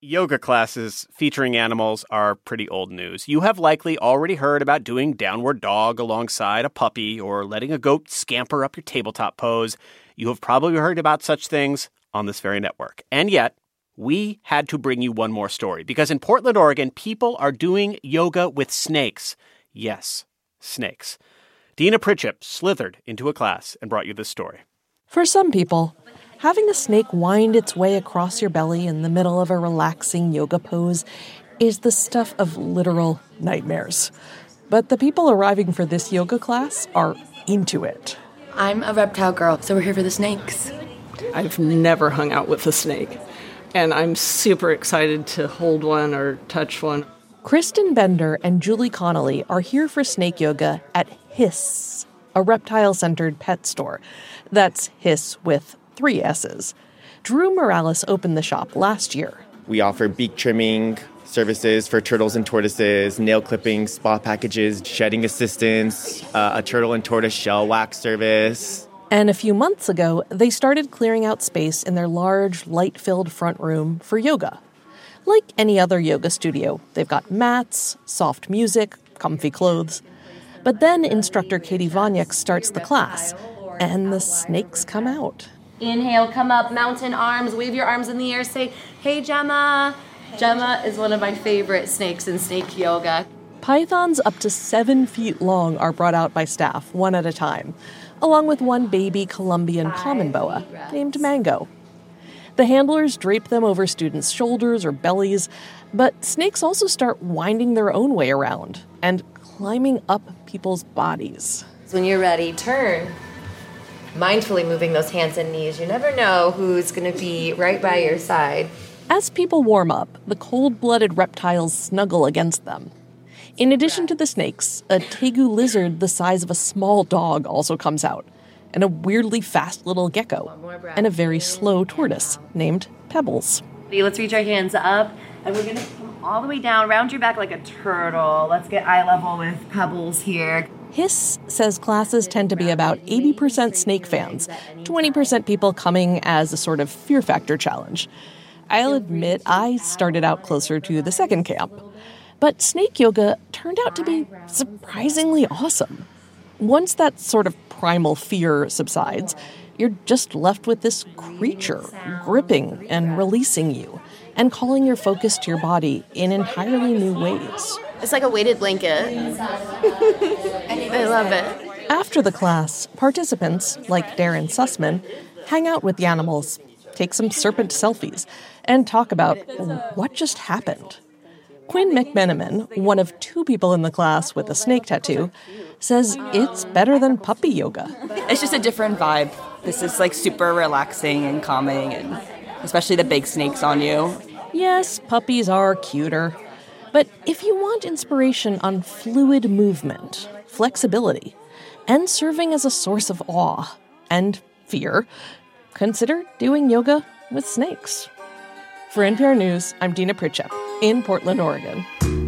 Yoga classes featuring animals are pretty old news. You have likely already heard about doing downward dog alongside a puppy or letting a goat scamper up your tabletop pose. You have probably heard about such things on this very network. And yet, we had to bring you one more story because in Portland, Oregon, people are doing yoga with snakes. Yes, snakes. Dina Pritchett slithered into a class and brought you this story. For some people, having a snake wind its way across your belly in the middle of a relaxing yoga pose is the stuff of literal nightmares. But the people arriving for this yoga class are into it. I'm a reptile girl, so we're here for the snakes. I've never hung out with a snake, and I'm super excited to hold one or touch one. Kristen Bender and Julie Connolly are here for snake yoga at Hiss, a reptile-centered pet store. That's Hiss with 3 S's. Drew Morales opened the shop last year. We offer beak trimming services for turtles and tortoises, nail clipping, spa packages, shedding assistance, a turtle and tortoise shell wax service. And a few months ago, they started clearing out space in their large, light-filled front room for yoga. Like any other yoga studio, they've got mats, soft music, comfy clothes. But then instructor Katie Vonyuk starts the class, and the snakes come out. Inhale, come up, mountain arms, wave your arms in the air, say, hey, Gemma. Gemma is one of my favorite snakes in snake yoga. Pythons up to 7 feet long are brought out by staff, one at a time, along with one baby Colombian common boa named Mango. The handlers drape them over students' shoulders or bellies, but snakes also start winding their own way around and climbing up people's bodies. When you're ready, turn. Mindfully moving those hands and knees. You never know who's going to be right by your side. As people warm up, the cold-blooded reptiles snuggle against them. In addition to the snakes, a tegu lizard the size of a small dog also comes out, and a weirdly fast little gecko, and a very slow tortoise named Pebbles. Let's reach our hands up, and we're going to come all the way down, round your back like a turtle. Let's get eye level with Pebbles here. Hiss says classes tend to be about 80% snake fans, 20% people coming as a sort of fear factor challenge. I'll admit I started out closer to the second camp. But snake yoga turned out to be surprisingly awesome. Once that sort of primal fear subsides, you're just left with this creature gripping and releasing you and calling your focus to your body in entirely new ways. It's like a weighted blanket. I love it. After the class, participants, like Darren Sussman, hang out with the animals, take some serpent selfies, and talk about what just happened. Quinn McMenamin, one of 2 people in the class with a snake tattoo, says it's better than puppy yoga. It's just a different vibe. This is like super relaxing and calming, and especially the big snakes on you. Yes, puppies are cuter. But if you want inspiration on fluid movement, flexibility, and serving as a source of awe and fear, consider doing yoga with snakes. For NPR News, I'm Dina Pritchett in Portland, Oregon.